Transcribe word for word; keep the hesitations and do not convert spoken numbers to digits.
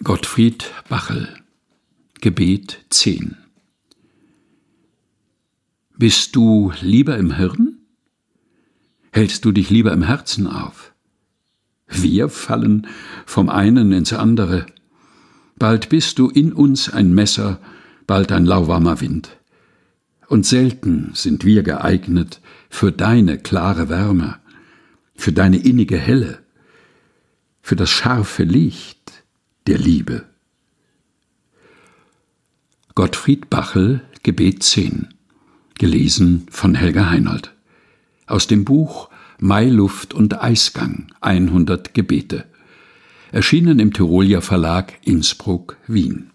Gottfried Bachel, Gebet zehn. Bist du lieber im Hirn? Hältst du dich lieber im Herzen auf? Wir fallen vom einen ins andere. Bald bist du in uns ein Messer, bald ein lauwarmer Wind. Und selten sind wir geeignet für deine klare Wärme, für deine innige Helle, für das scharfe Licht der Liebe. Gottfried Bachel, Gebet zehn, gelesen von Helga Heinold, aus dem Buch Mai, Luft und Eisgang, hundert Gebete, erschienen im Tyrolia Verlag Innsbruck, Wien.